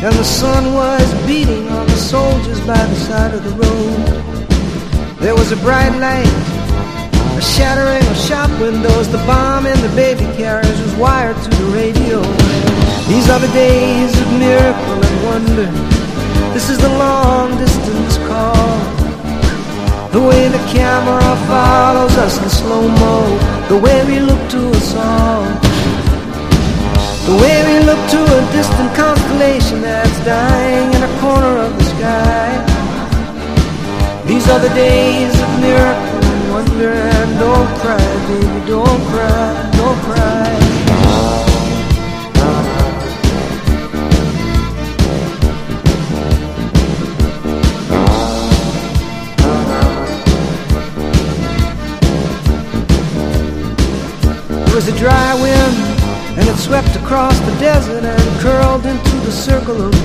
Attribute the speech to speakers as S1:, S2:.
S1: and the sun was beating on the soldiers by the side of the road. There was a bright light, a shattering of shop windows. The bomb in the baby carriage was wired to the radio. These are the days of miracle and wonder. This is the long distance call. The way the camera follows us in slow-mo, the way we look to us all, the way we look to a distant constellation that's dying in a corner of the sky. These are the days of miracle and wonder. And don't cry, baby, don't cry, don't cry. There was a dry wind, and it swept across the desert and curled into the circle of